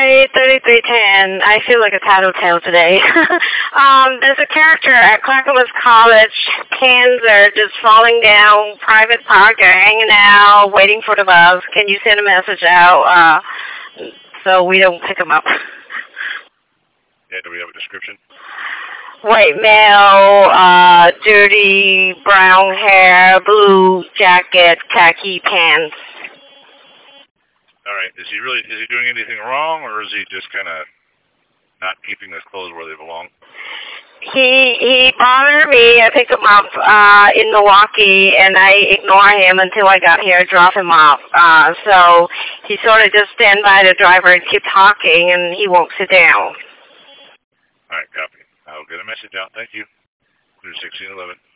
Hi, 3310. I feel like a tattletale today. There's a character at Clackamas College. Pins are just falling down. Private park are hanging out, waiting for the bus. Can you send a message out so we don't pick them up? Yeah, do we have a description? White male, dirty brown hair, blue jacket, khaki pants. All right. Is he doing anything wrong, or is he just kind of not keeping his clothes where they belong? He bothered me. I picked him up in Milwaukee, and I ignore him until I got here, drop him off. So he sort of just stand by the driver and keep talking, and he won't sit down. All right, copy. I'll get a message out. Thank you. 1611.